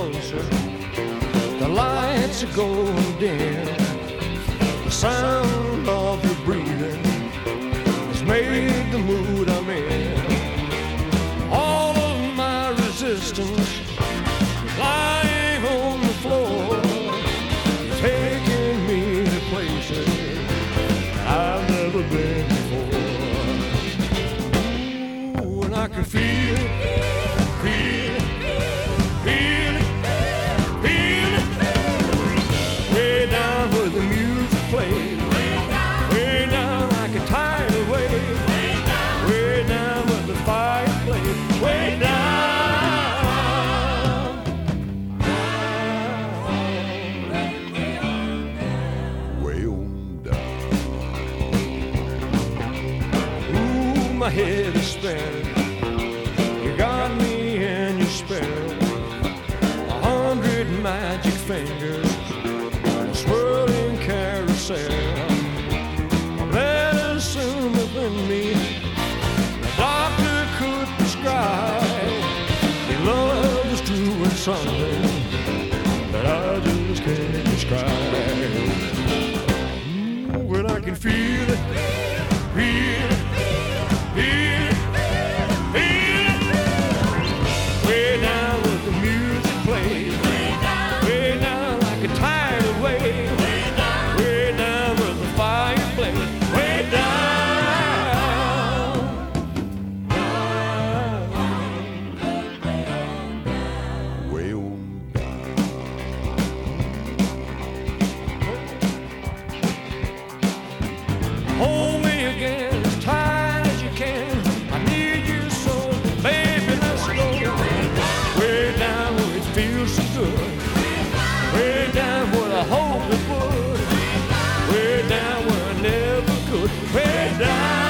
closer. The lights are going dim. The sound of your breathing has made the mood I'm in. All of my resistance lying on the floor, taking me to places I've never been before. Ooh, and I can feel it, feel it, feel it, feel it. Way down where the music plays, way down like a tidal wave, way down where the fire plays, way down. My head is spinning. You got me in your spell. 100 magic fingers on a swirling carousel. Medicine within me the doctor could prescribe. Your love is doing something that I just can't describe. Ooh, but I can feel it, feel it. Way down where the music plays, way down like a tidal wave, way down where the fire plays, way down, way on down. Hold me again as tight as you can. I need you so, baby, let's go. Way down where it feels so good. Way down where I hope it would. Way down where I never could. Way down.